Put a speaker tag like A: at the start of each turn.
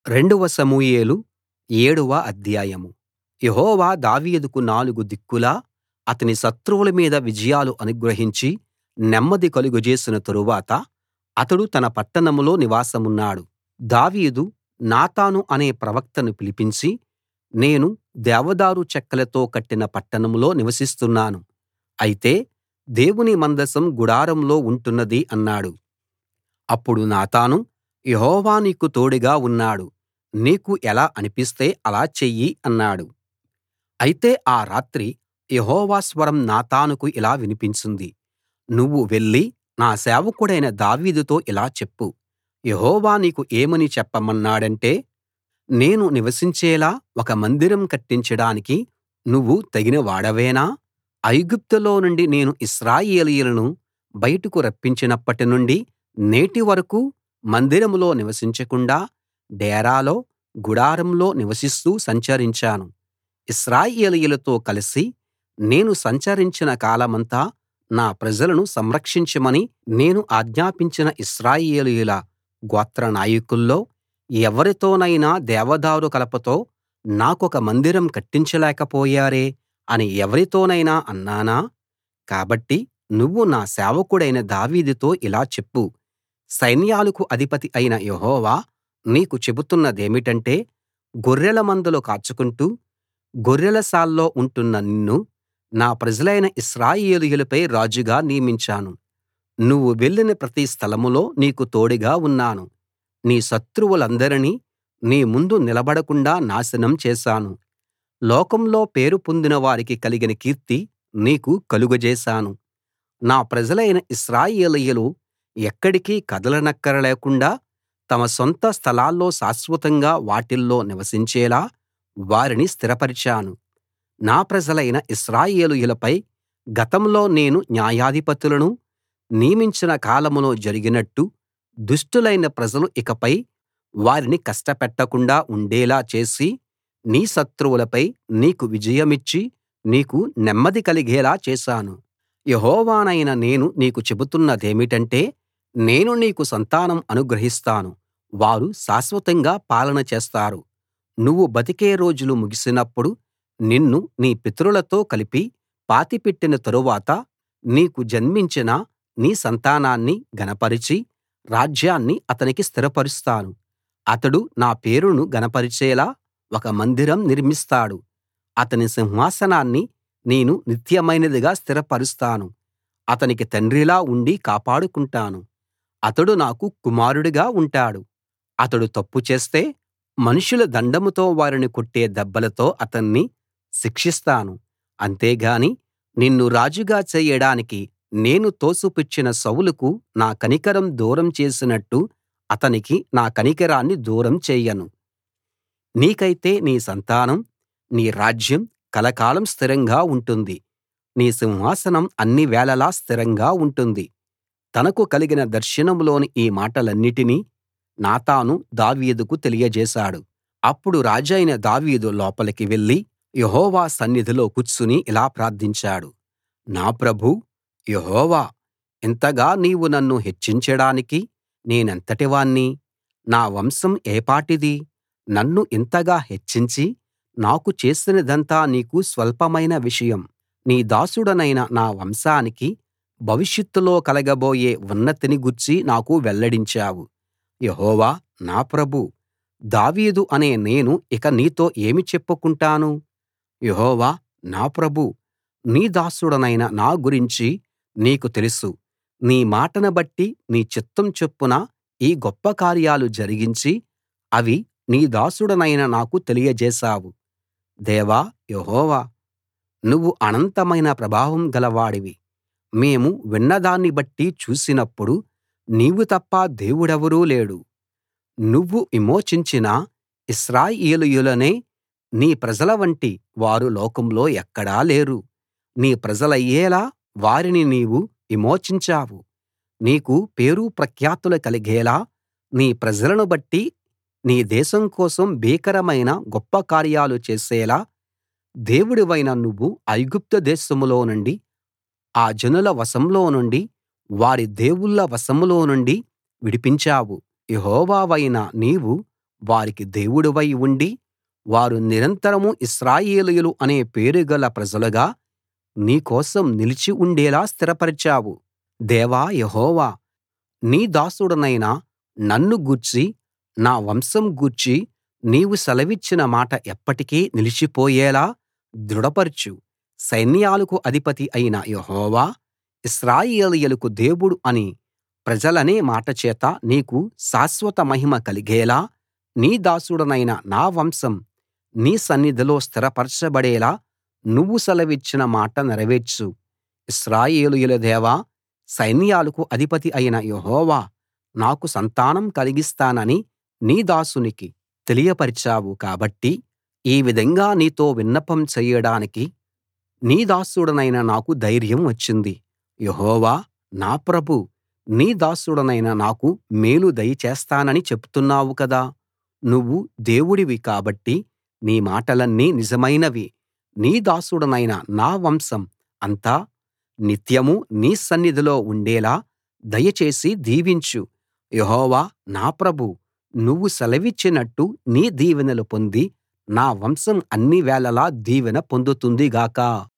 A: రెండవ సమూయేలు 7వ అధ్యాయం. యెహోవా దావీదుకు నాలుగు దిక్కులా అతని శత్రువుల మీద విజయాలు అనుగ్రహించి నెమ్మది కలుగజేసిన తరువాత అతడు తన పట్టణంలో నివాసమున్నాడు. దావీదు నాతాను అనే ప్రవక్తను పిలిపించి, నేను దేవదారు చెక్కలతో కట్టిన పట్టణంలో నివసిస్తున్నాను. అయితే దేవుని మందసం గుడారంలో ఉంటున్నది అన్నాడు. అప్పుడు నాతాను, యెహోవా నీకు తోడుగా ఉన్నాడు. నీకు ఎలా అనిపిస్తే అలా చెయ్యి అన్నాడు. అయితే ఆ రాత్రి యెహోవా స్వరం నాతానుకు ఇలా వినిపించింది. నువ్వు వెళ్లి నా సేవకుడైన దావీదుతో ఇలా చెప్పు, యెహోవా నీకు ఏమని చెప్పమన్నాడంటే, నేను నివసించేలా ఒక మందిరం కట్టించడానికి నువ్వు తగిన వాడవేనా? ఐగుప్తులో నుండి నేను ఇశ్రాయేలీయులను బయటకు రప్పించినప్పటి నుండి నేటి వరకూ మందిరంలో నివసించకుండా డేరాలో, గుడారంలో నివసిస్తూ సంచరించాను. ఇశ్రాయేలీయులతో కలిసి నేను సంచరించిన కాలమంతా నా ప్రజలను సంరక్షించమని నేను ఆజ్ఞాపించిన ఇశ్రాయేలీయుల గోత్ర నాయకుల్లో ఎవరితోనైనా దేవదారు కలపతో నాకొక మందిరం కట్టించలేకపోయారే అని ఎవరితోనైనా అన్నానా? కాబట్టి నువ్వు నా సేవకుడైన దావీదుతో ఇలా చెప్పు, సైన్యాలకు అధిపతి అయిన యెహోవా నీకు చెబుతున్నదేమిటంటే, గొర్రెల మందలు కాచుకుంటూ గొర్రెలశాల్లో ఉంటున్న నిన్ను నా ప్రజలైన ఇశ్రాయేలీయులపై రాజుగా నియమించాను. నువ్వు వెళ్ళిన ప్రతి స్థలంలో నీకు తోడుగా ఉన్నాను. నీ శత్రువులందరినీ నీ ముందు నిలబడకుండా నాశనం చేశాను. లోకంలో పేరు పొందిన వారికి కలిగిన కీర్తి నీకు కలుగజేశాను. నా ప్రజలైన ఇశ్రాయేలీయులు ఎక్కడికీ కదలనక్కరలేకుండా తమ సొంత స్థలాల్లో శాశ్వతంగా వాటిల్లో నివసించేలా వారిని స్థిరపరిచాను. నా ప్రజలైన ఇశ్రాయేలీయులపై గతంలో నేను న్యాయాధిపతులను నియమించిన కాలంలో జరిగినట్టు దుష్టులైన ప్రజలు ఇకపై వారిని కష్టపెట్టకుండా ఉండేలా చేసి, నీ శత్రువులపై నీకు విజయమిచ్చి నీకు నెమ్మది కలిగేలా చేశాను. యెహోవానైన నేను నీకు చెబుతున్నదేమిటంటే, నేను నీకు సంతానం అనుగ్రహిస్తాను. వారు శాశ్వతంగా పాలన చేస్తారు. నువ్వు బతికే రోజులు ముగిసినప్పుడు నిన్ను నీ పితరులతో కలిపి పాతిపెట్టిన తరువాత నీకు జన్మించిన నీ సంతానాన్ని ఘనపరచి రాజ్యాన్ని అతనికి స్థిరపరుస్తాను. అతడు నా పేరును ఘనపరిచేలా ఒక మందిరం నిర్మిస్తాడు. అతని సింహాసనాన్ని నేను నిత్యమైనదిగా స్థిరపరుస్తాను. అతనికి తండ్రిలా ఉండి కాపాడుకుంటాను. అతడు నాకు కుమారుడిగా ఉంటాడు. అతడు తప్పు చేస్తే మనుషుల దండంతో వారిని కొట్టే దెబ్బలతో అతన్ని శిక్షిస్తాను. అంతేగాని నిన్ను రాజుగా చేయడానికి నేను తోసిపుచ్చిన సౌలుకు నా కనికరం దూరం చేసినట్టు అతనికి నా కనికరాన్ని దూరం చేయను. నీకైతే నీ సంతానం, నీ రాజ్యం కలకాలం స్థిరంగా ఉంటుంది. నీ సింహాసనం అన్ని వేళలా స్థిరంగా ఉంటుంది. తనకు కలిగిన దర్శనంలోని ఈ మాటలన్నిటినీ నాతాను దావీదుకు తెలియజేశాడు. అప్పుడు రాజైన దావీదు లోపలికి వెళ్లి యెహోవా సన్నిధిలో కూర్చుని ఇలా ప్రార్థించాడు. నా ప్రభూ యెహోవా, ఇంతగా నీవు నన్ను హెచ్చించడానికి నేనెంతటి వాణ్ణి? నా వంశం ఏపాటిది? నన్ను ఇంతగా హెచ్చించి నాకు చేసినదంతా నీకు స్వల్పమైన విషయం. నీ దాసుడనైన నా వంశానికి భవిష్యత్తులో కలగబోయే ఉన్నతిని గూర్చి నాకు వెల్లడించావు. యెహోవా నా ప్రభూ, దావీదు అనే నేను ఇక నీతో ఏమి చెప్పుకుంటాను? యెహోవా నా ప్రభూ, నీ దాసుడనైన నా గురించి నీకు తెలుసు. నీ మాటను బట్టి నీ చిత్తం చొప్పున ఈ గొప్ప కార్యాలు జరిగించి అవి నీ దాసుడనైన నాకు తెలియజేశావు. దేవా యెహోవా, నువ్వు అనంతమైన ప్రభావం గలవాడివి. మేము విన్నదాన్ని బట్టి చూసినప్పుడు నీవు తప్ప దేవుడెవరూ లేడు. నువ్వు విమోచించిన ఇశ్రాయేలీయులనే నీ ప్రజల వంటి వారు లోకంలో ఎక్కడా లేరు. నీ ప్రజలయ్యేలా వారిని నీవు విమోచించావు. నీకు పేరు ప్రఖ్యాతులు కలిగేలా నీ ప్రజలను బట్టి నీ దేశం కోసం భీకరమైన గొప్ప కార్యాలు చేసేలా దేవుడివైన నువ్వు ఐగుప్తు దేశంలో నుండి, ఆ జనుల వశంలో నుండి, వారి దేవుళ్ళ వశంలో నుండి విడిపించావు. యెహోవావైన నీవు వారికి దేవుడవై ఉండి వారు నిరంతరం ఇశ్రాయేలీయులు అనే పేరుగల ప్రజలుగా నీ కోసం నిలిచి ఉండేలా స్థిరపరిచావు. దేవా యెహోవా, నీ దాసుడనైన నన్ను గూర్చి నా వంశం గూర్చి నీవు సెలవిచ్చిన మాట ఎప్పటికీ నిలిచిపోయేలా దృఢపరచు. సైన్యాలకు అధిపతి అయిన యెహోవా, ఇశ్రాయేలీయులకు దేవుడు అని ప్రజలనే మాట చేత నీకు శాశ్వత మహిమ కలిగేలా నీ దాసుడనైన నా వంశం నీ సన్నిధిలో స్థిరపరచబడేలా నువ్వు సెలవిచ్చిన మాట నెరవేర్చు. ఇశ్రాయేలీయుల దేవా, సైన్యాలకు అధిపతి అయిన యెహోవా, నాకు సంతానం కలిగిస్తానని నీ దాసునికి తెలియపరిచావు కాబట్టి ఈ విధంగా నీతో విన్నపం చెయ్యడానికి నీ దాసుడనైన నాకు ధైర్యం వచ్చింది. యెహోవా నా ప్రభూ, నీ దాసుడనైన నాకు మేలు దయచేస్తానని చెప్తున్నావు కదా. నువ్వు దేవుడివి కాబట్టి నీ మాటలన్నీ నిజమైనవి. నీ దాసుడనైన నా వంశం అంతా నిత్యమూ నీ సన్నిధిలో ఉండేలా దయచేసి దీవించు. యెహోవా నా ప్రభూ, నువ్వు సెలవిచ్చినట్టు నీ దీవెనలు పొంది నా వంశం అన్ని వేళలా దీవెన పొందుతుంది గాక.